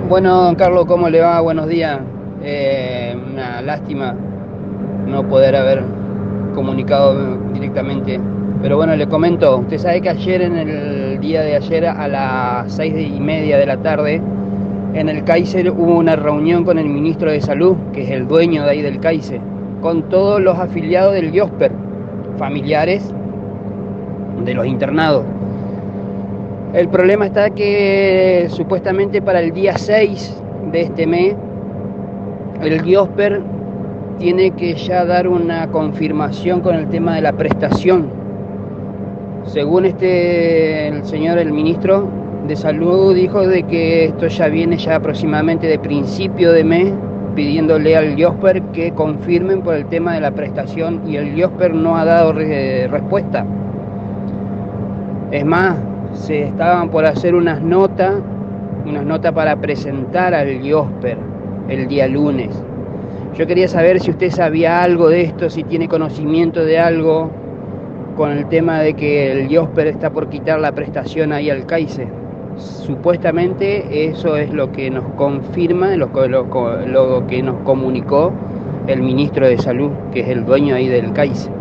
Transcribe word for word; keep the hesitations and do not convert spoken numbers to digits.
Bueno, don Carlos, ¿cómo le va? Buenos días. Eh, una lástima no poder haber comunicado directamente. Pero bueno, le comento, usted sabe que ayer, en el día de ayer, a las seis y media de la tarde, en el Kaiser hubo una reunión con el ministro de Salud, que es el dueño de ahí del Kaiser, con todos los afiliados del Giosper, familiares de los internados. El problema está que supuestamente para el día seis de este mes, el Giosper tiene que ya dar una confirmación con el tema de la prestación. Según este, el señor, el ministro de Salud, dijo de que esto ya viene ya aproximadamente de principio de mes, pidiéndole al Giosper que confirmen por el tema de la prestación, y el Giosper no ha dado re respuesta. Es más, se estaban por hacer unas notas, unas notas para presentar al Giosper el día lunes. Yo quería saber si usted sabía algo de esto, si tiene conocimiento de algo con el tema de que el Giosper está por quitar la prestación ahí al Kaiser. Supuestamente eso es lo que nos confirma, lo, lo, lo que nos comunicó el ministro de Salud, que es el dueño ahí del Kaiser.